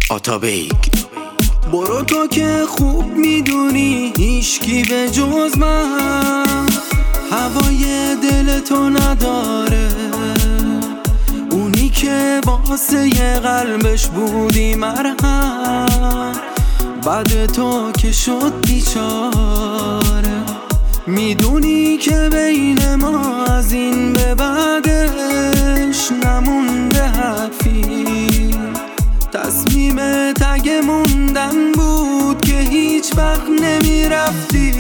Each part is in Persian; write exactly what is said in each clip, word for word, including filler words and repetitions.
آتابیگ. برو تو که خوب میدونی هیچکی به جز من هوای دل تو نداره، اونی که واسه یه قلبش بودی مرهم، بعد تو که شد بیچاره. میدونی که بین ما از این به بعدش نمونده حرفی، تصمیم تگ موندن بود که هیچ وقت نمیرفتی.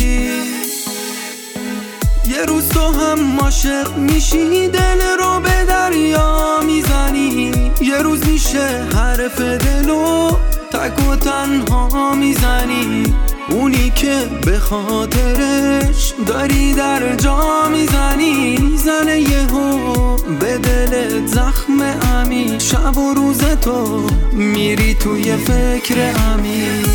یه روز تو هم عاشق میشی، دل رو به دریا میزنی، یه روز میشه حرف دلو تک و تنها میزنی، اونی که به خاطرش داری در جا میزنی. میزنه یهو به دلت زخم عمیق، شب و روز تو میری توی فکر عمیق.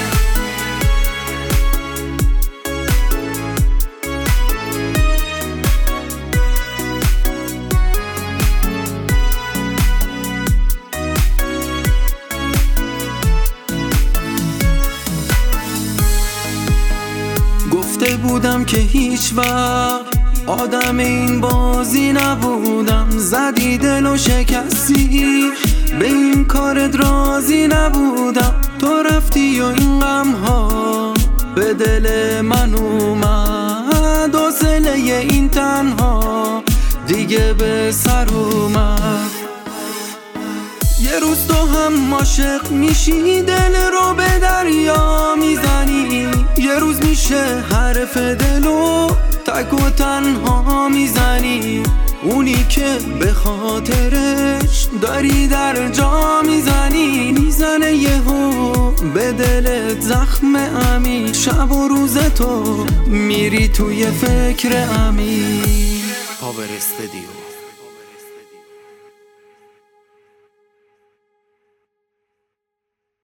گفته بودم که هیچ وقت آدم این بازی نبودم، زدی دل و شکستی، به این کارت راضی نبودم. تو رفتی و این غم ها به دل من اومد، حوصله این تنها دیگه به سر اومد. یه روز تو هم عاشق میشی، دل رو به دریا میزنی، یه روز میشه حرف دلو تک و تنها میزنی، اونی که به خاطرش داری در جا میزنی. میزنه یهو به دلت زخم عمیق، شب و روز تو میری توی فکر عمیق. پاور استودیو.